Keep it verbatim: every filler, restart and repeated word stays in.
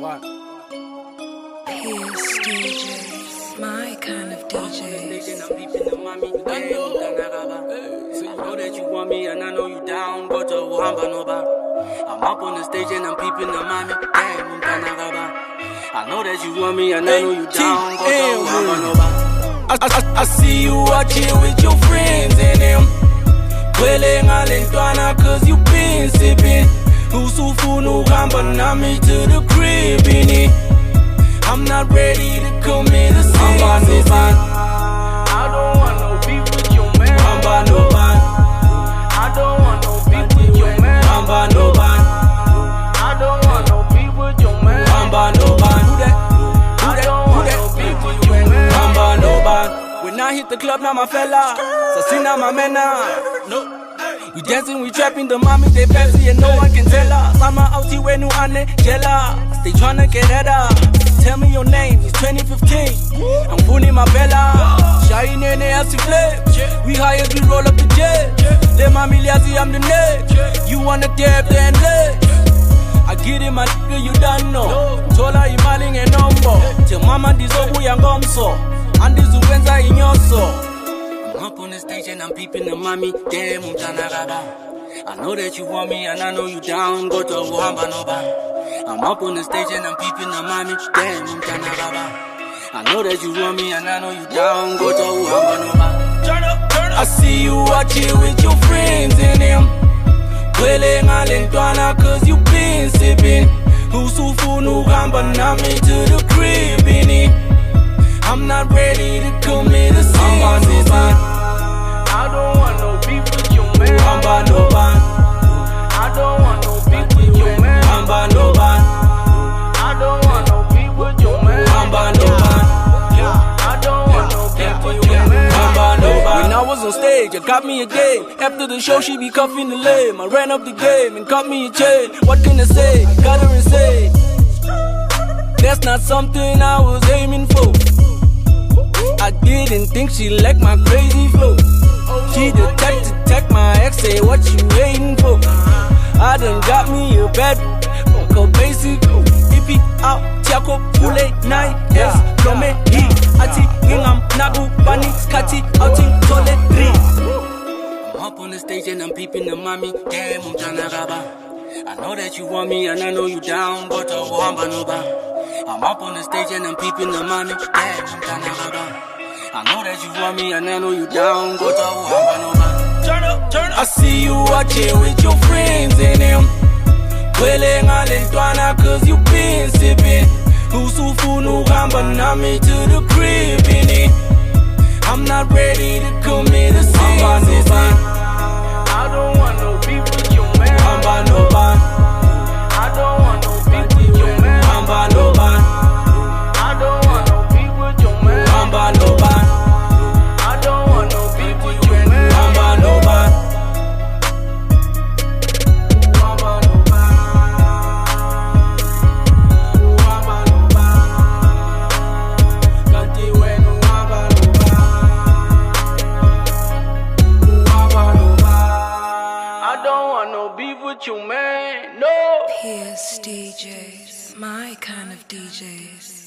What? Pierce D Js, my kind of D Js. I'm peeping the mommy, I know that you want me and I know you down, but you want I'm up on the stage and I'm peeping the mommy, damn, I know that you want me and I know you down, but you want I, I, I see you out here with your friends and them Kwele ngalentwana cause you been sipping Usufunu gamba nami to the crib ini I'm not ready to commit a sin I don't want no beef with your man Amba no ban I don't want no beef with your man Amba no ban I don't want no beef with your man Amba no ban Who that? Who that? Who that? Beef with your man Amba no ban When I hit the club now my fella Sasina my mena No We dancing, we trapping, the mommy they fancy and no one can tell us. I'm out here when you ane jella. They tryna get at her. Tell me your name, it's twenty fifteen. I'm pulling my bella. Shine in the ass flip. We high as we roll up the jet. Let mommy lazy, I'm the neck. You wanna dab then leg. I get it, my nigga, you done know. Tola imaling and number. Till mama disobu yang gomso. And this uwenza in your soul. I'm up on the stage and I'm peeping the mommy, damn, I'm tryna raba. I know that you want me and I know you down, go to Wamba no ba. I'm up on the stage and I'm peeping the mommy, damn, I'm tryna raba. I know that you want me and I know you down, go to Wamba no ba. Turn up, turn up. I see you out here with your friends and them Kwele ngalentwana cause you been sipping Usufunu gamba nami to the crib ini I'm not ready to commit a sin I don't want no beef with your man Amba no ban I don't want no beef with your man Amba no ban I don't want no beef with your man Amba no ban I don't want no beef with your man Amba no ban When I was on stage, I got me a game. After the show, she be cuffing the lame. I ran up the game and cut me a chain. What can I say? Got her insane. That's not something I was aiming for. I didn't think she liked my crazy flow. She the type to take my ex, say what you waiting for. I done got me a bad Uncle basic. Ipi out, Tiako, Pule, Nine, yes, Lome, He, Ati, Ingam, Nagu, Bani, Skati, Outing, Tole, Three. I'm up on the stage and I'm peeping the mommy, damn, I'm tryna raba. I know that you want me and I know you down, but I want no ba. I'm up on the stage and I'm peeping the mommy, damn, I'm tryna raba. I know that you want me and I know you down, go to Wamba no ba. Turn up, turn up. I see you out here with your friends and them Kwele ngalentwana cause you been sipping Usufunu gamba nami to the crib ini I'm not ready to commit a sin I don't want no beef with your man Amba no ban I don't want no beef with your man Amba no ban I don't want no beef with your man Amba no ban I don't want no beef with your man Amba no ban Amba no ban Amba no ban Kanti wenu Amba no ban Amba no ban I don't want no beef with you, man, no. Pierce D Js, my kind of D Js.